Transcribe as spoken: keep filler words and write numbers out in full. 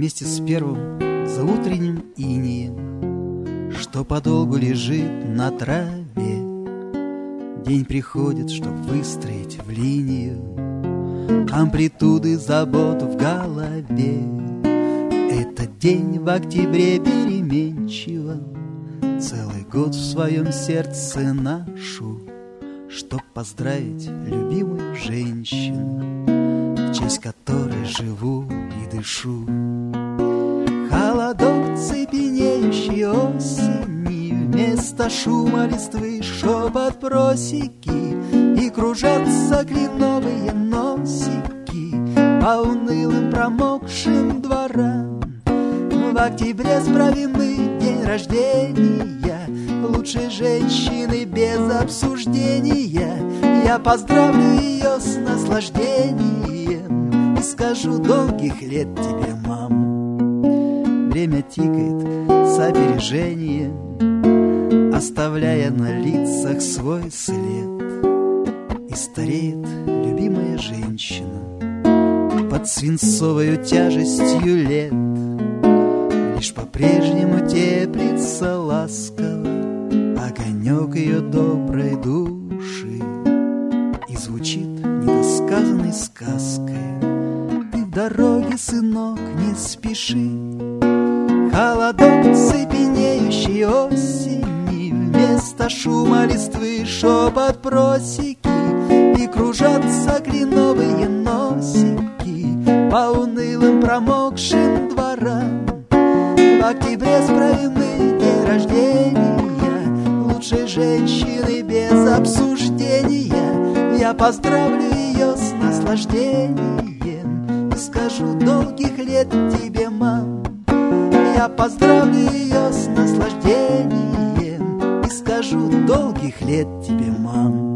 вместе с первым заутренним инеем, что подолгу лежит на траве. День приходит, чтоб выстроить в линию амплитуды забот в голове. Этот день в октябре переменчиво целый год в своем сердце ношу, чтоб поздравить любимую женщину, в честь которой живу и дышу. Холодок цепенеющей осени, вместо шума листвы шепот просеки, и кружатся кленовые носики по унылым промокшим дворам. В октябре справимый день рождения лучшей женщины без обсуждения. Я поздравлю ее с наслаждением и скажу долгих лет тебе, мам. Время тикает с опережением, оставляя на лицах свой след. И стареет любимая женщина под свинцовою тяжестью лет. Лишь по-прежнему теплится ласково огонек ее доброй души, и звучит недосказанной сказкой: ты в дороге, сынок, не спеши. Холодок цепенеющей осени, вместо шума листвы шепот просеки, и кружатся кленовые носики по унылым промокшим дворам. В октябре справимый день рождения лучшей женщины без обсуждения. Я поздравлю ее с наслаждением и скажу долгих лет тебе, мам. Я поздравлю ее с наслаждением и скажу долгих лет тебе, мам.